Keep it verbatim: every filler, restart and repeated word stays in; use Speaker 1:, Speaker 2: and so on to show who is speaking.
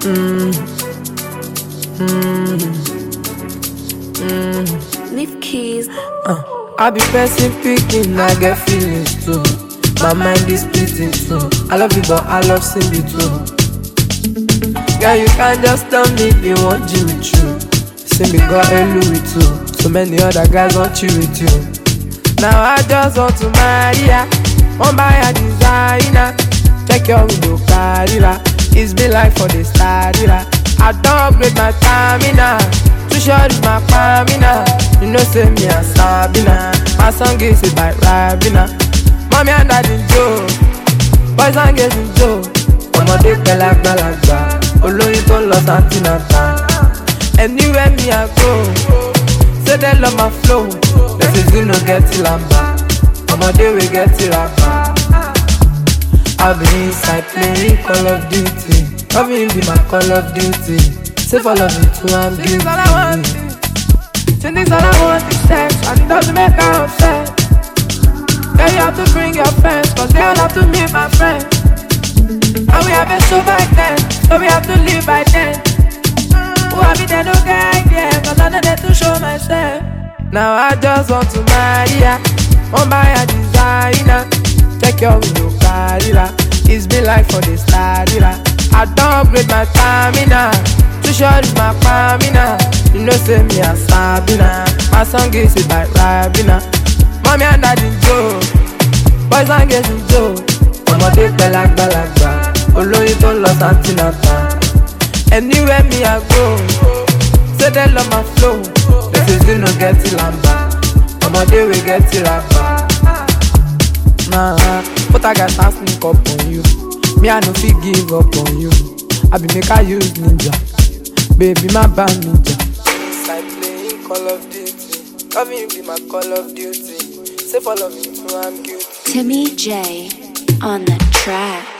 Speaker 1: Mm. Mm. Mm.
Speaker 2: Leave keys.
Speaker 1: Uh. I be person picking, I get feelings too. My mind is splitting too. I love you, but I love singing too. Girl, you can't just tell me you want you with you. See me got a Louis too. So many other guys want you with you. Now I just want to marry ya. One buy a designer. Check your window, carriera. It's been like for the starter. I don't upgrade my stamina. Too short is my stamina. You know say me a Sabina. My song is it by Rabina. Mommy and daddy Joe. Boys and girls in Joe. Ọmọdé pẹ̀lú àgbàlagbà. Olóyin tó ń lọ Santinata. Anywhere me I go. Say they love my flow. This is you no get it lamba. Ọmọdé we get it rapper. I've been inside playing Call of Duty. Loving be my Call of Duty. Say follow me to I'm guilty. This all I want. This all I want is sex. And it doesn't make her upset. Girl, you have to bring your friends, cause they all have to meet my friends. And we have a show by then, so we have to live by then. Who have me there, no guy, yeah, cause I'm not there to show myself. Now I just want to marry ya. One buy a designer. Check your window, carriera. It's been like for the starter. I don't upgrade my stamina. Too short is my stamina. You know say me a Sabina. My song is it by Rabina. Mommy and daddy Joe. Boys and girls in Joe. Ọmọdé pẹ̀lú àgbàlagbà. Olóyin tó ń lọ Santinata. Anywhere me I go. Say they love my flow. This is you no get it lamba. Ọmọdé we get it rapper. Nah, but I got to sneak up on you. Me I no fit give up on you. I be make I use ninja. Baby my band ninja. Inside playing Call of Duty. Loving be my Call of Duty. Say follow me to I'm guilty.
Speaker 2: Timmy J on the track.